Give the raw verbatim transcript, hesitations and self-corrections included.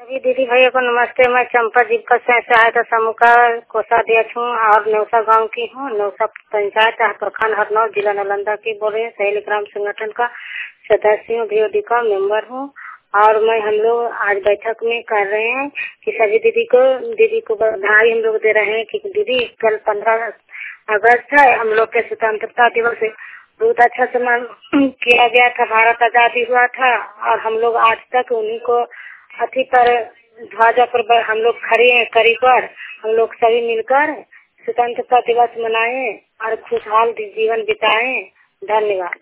जी दीदी भैया को नमस्ते। मैं चंपा जीविका स्वयं सहायता समूह का कोषाध्यक्ष हूँ और नौसा गांव की हूँ। नौसा पंचायत प्रखंड हरनौत जिला नालंदा की बोल रही हूँ। सहेली ग्राम संगठन का सदस्य हूँ, बीओडी का मेंबर हूँ। और मैं हम लोग आज बैठक में कर रहे हैं कि सभी दीदी को दीदी को बधाई हम लोग दे रहे हैं कि दीदी कल पंद्रह अगस्त है, हम लोग के स्वतंत्रता दिवस बहुत अच्छा सम्मान किया गया था। भारत आजादी हुआ था और हम लोग आज तक उन्हीं को अथी पर ध्वजा पर हम लोग खड़े हैं करी पर। हम लोग सभी मिलकर स्वतंत्रता दिवस मनाएं और खुशहाल जीवन बिताएं। धन्यवाद।